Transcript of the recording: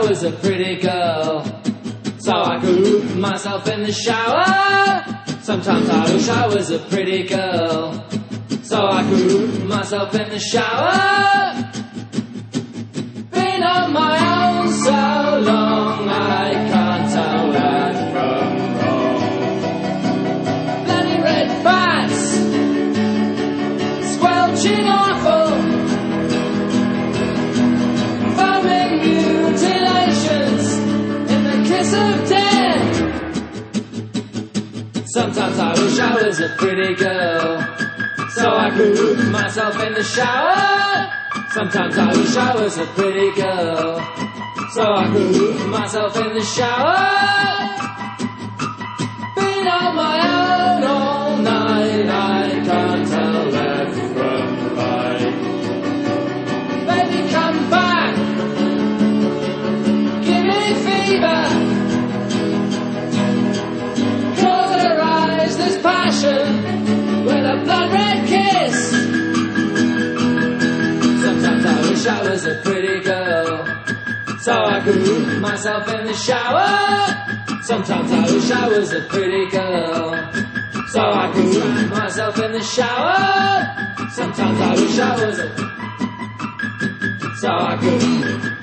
was a pretty girl. So I could myself in the shower. Sometimes I wish I was a pretty girl. So I could myself in the shower. Been on my own so long I can't tell right from wrong. Bloody red bats, squelching awful, foaming mutilations in the kiss of death. Sometimes I wish I was a pretty girl, so I could look myself in the shower. Sometimes I wish I was a pretty girl, so I could look myself in the shower. Been on my own all night, I can't tell left from right. Baby, come back, give me fever, cauterize this passion with a blood red kiss. Sometimes I wish I was a pretty girl, so I could look myself in the shower. Sometimes I wish I was a pretty girl, so I could look myself in the shower. Sometimes I wish I was a, so I could